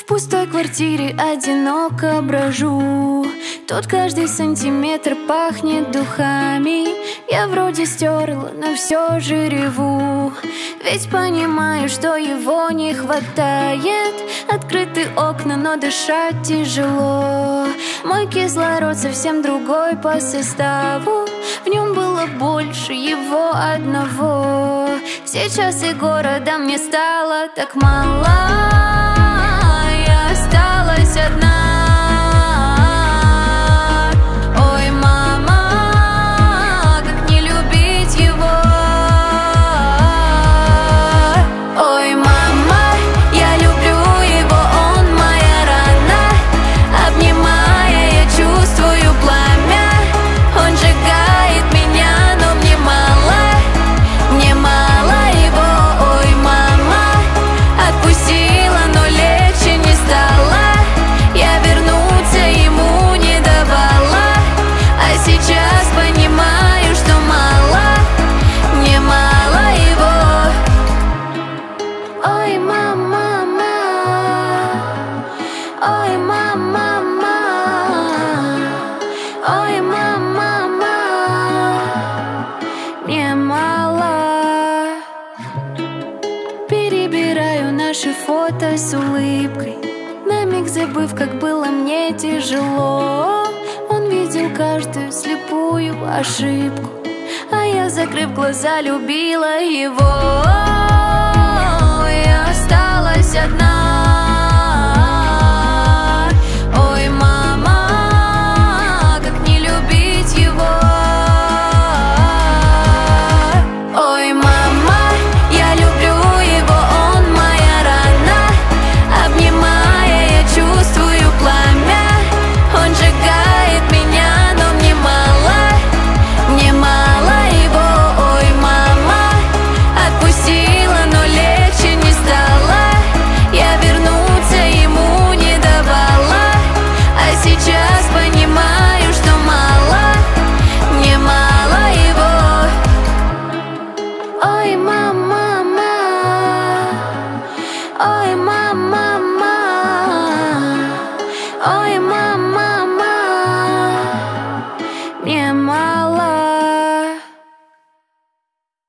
пустой квартире одиноко брожу. Тут каждый сантиметр пахнет духами. Я вроде стерла, но все же реву. Ведь понимаю, что его не хватает. Открыты окна, но дышать тяжело. Мой кислород совсем другой по составу. В нем было больше его одного. Сейчас и города мне стало так мало. Я осталась одна. Ой, мама, как не любить его. Ой, мама, я люблю его, он моя рана. Обнимая, я чувствую пламя. Он сжигает меня, но мне мало его. Ой, мама, отпустила, но легче не стало. Я вернуться ему не давала, а сейчас понимаю, что мне мало его. Ой, мама, ой, мама, ой, мама, мне мало. Перебираю наши фото с улыбкой, на миг забыв, как было мне тяжело. Он видел каждую слепую ошибку, а я, закрыв глаза, любила его. Я осталась одна. Ой, мама, как не любить его. Ой, мама, я люблю его, он моя рана. Обнимая, я чувствую пламя. Он сжигает меня, но мне мало его. Ой, мама, отпустила, но легче не стало. Я вернуться ему не давала, а сейчас понимаю, что мне мало его. Ой, мама, ой, мама, ой, мама.